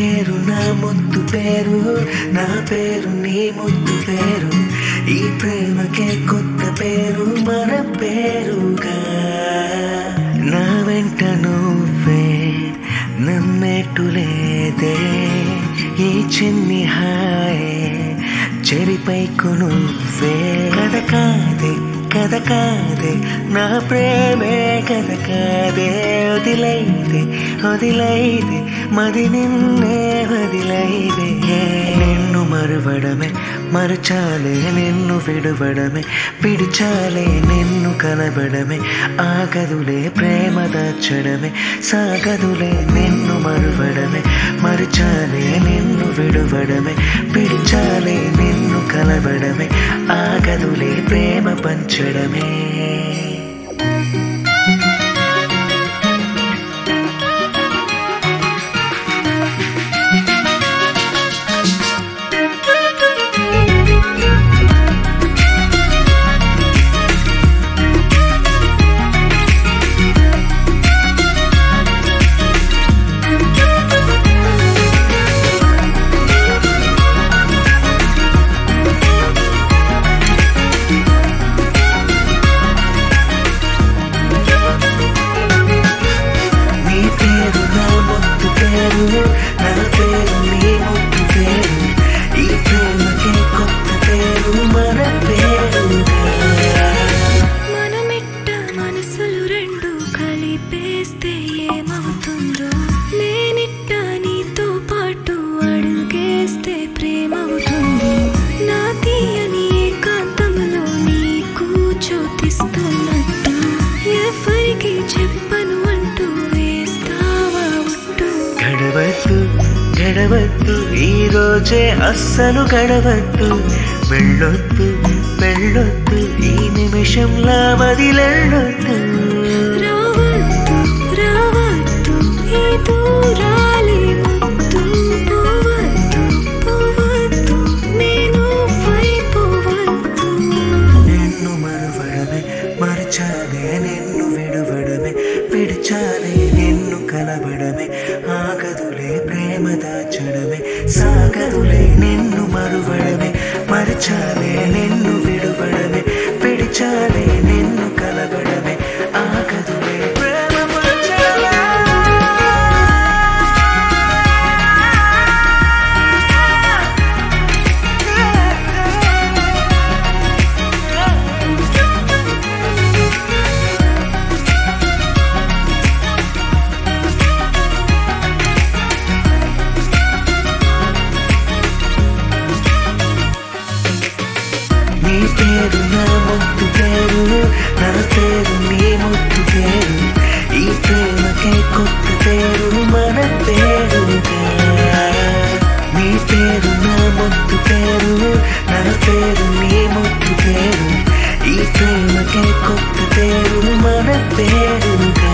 పేరు నా ముద్దు పేరు, నా పేరు నీ ముద్దు పేరు. ఈ ప్రేమకే కొత్త పేరు మన పేరుగా. నా వెంట నువ్వే నమ్మేట్టులేదే ఈ చిన్ని హాయే చెరిపైకు నువ్వే. కథ కాదే కథ కాదే నా ప్రేమే కథ కాదే. వదిలైదే వదిలైదే మది నిన్నే వదిలైదే. నిన్ను మరువడమే మరచాలే నిన్ను విడువడమే, విడిచాలే నిన్ను కలవడమే. ఆగదులే ప్రేమ దాచడమే, సాగదులే నిన్ను మరువడమే. మరచాలే నిన్ను విడువడమే, విడిచాలే నిన్ను కలవడమే. ఆగదులే ప్రేమ పంచడమే. నా పేరు నీ ముద్దు పేరు, ఈ ప్రేమకే కొత్త పేరు మన పేరుగా. మనమిట్ట మనసులు రెండు కలిపేస్తే ఏమవుతుందో, నేనిట్ట నీతో పాటు అడుగేస్తే ప్రేమవుతుందో. నా తీయని ఏకాంతంలో నీకు చోటిస్తున్నట్టు ఎవరికి చెప్పను అంటూ వేస్తావా ఒట్టు. గడవద్దు గడవద్దు ఈ రోజే అస్సలు గడవద్దు. వెళ్ళొద్దు వెళ్ళొద్దు ఈ నిమిషంలా వదిలెళ్ళొద్దు. రావద్దు రావద్దు ఈ దూరాలే ముద్దు. పోవద్దు పోవద్దు నేను వైపోవద్దు. నిన్ను మరువడమే మరచాలే నిన్ను విడువడమే, విడిచాలే నిన్ను కలవడమే. ఆగదులే ప్రేమ దాచడమే, సాగదులే నిన్ను మరువడమే. మరచాలే నిన్ను విడువడమే, విడిచాలే నిన్ను కలవడమే. ఆగదులే ప్రేమ పంచడమే. నీ పేరు నా ముద్దు పేరు, నా పేరు నీ ముద్దు పేరు. ఈ ప్రేమకే కొత్త పేరు మన పేరుగా. నీ పేరు నా ముద్దు పేరు, నా పేరు నీ ముద్దు పేరు. ఈ ప్రేమకే కొత్త పేరు మన పేరుగా.